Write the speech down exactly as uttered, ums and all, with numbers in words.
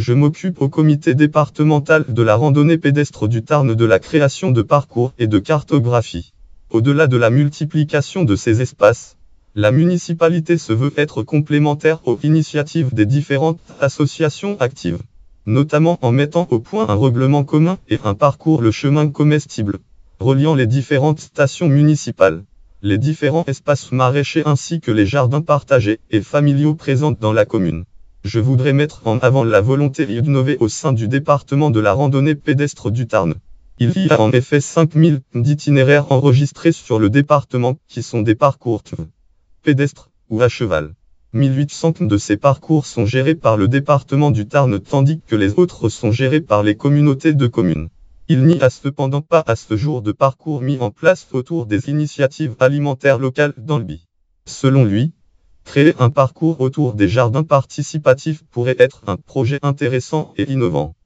Je m'occupe au comité départemental de la randonnée pédestre du Tarn de la création de parcours et de cartographie. Au-delà de la multiplication de ces espaces, la municipalité se veut être complémentaire aux initiatives des différentes associations actives, notamment en mettant au point un règlement commun et un parcours le chemin comestible, reliant les différentes stations municipales, les différents espaces maraîchers ainsi que les jardins partagés et familiaux présents dans la commune. Je voudrais mettre en avant la volonté d'innover au sein du département de la randonnée pédestre du Tarn. Il y a en effet cinq mille itinéraires enregistrés sur le département qui sont des parcours pédestres ou à cheval. mille huit cents de ces parcours sont gérés par le département du Tarn tandis que les autres sont gérés par les communautés de communes. Il n'y a cependant pas à ce jour de parcours mis en place autour des initiatives alimentaires locales dans le B I. Selon lui, créer un parcours autour des jardins participatifs pourrait être un projet intéressant et innovant.